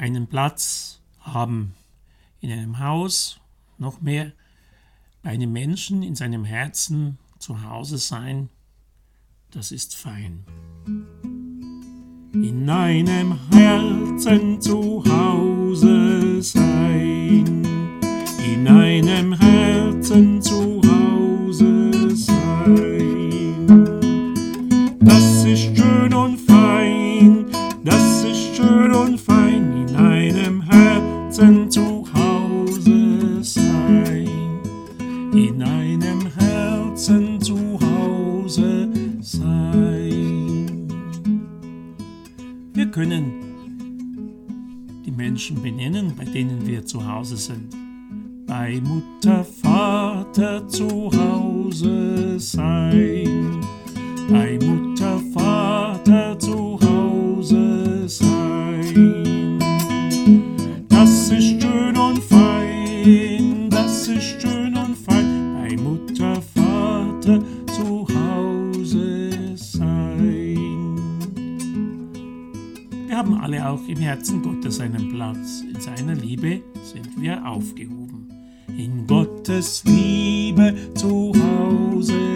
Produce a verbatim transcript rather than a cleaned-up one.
einen Platz haben in einem Haus, noch mehr bei einem Menschen in seinem Herzen zu Hause sein, das ist fein. In einem Herzen zu Hause sein, in einem Herzen zu Hause sein, das ist schön und fein, das ist schön und fein, in einem Herzen zu Hause sein, in einem Herzen zu Hause sein. Wir können die Menschen benennen, bei denen wir zu Hause sind. Bei Mutter, Vater zu Hause sein, bei Mutter, Vater zu Hause sein. Das ist schön und fein, das ist schön und fein, bei Mutter, Vater zu Hause sein. Wir haben alle auch im Herzen Gottes einen Platz, in seiner Liebe sind wir aufgehoben. In Gottes Liebe zu Hause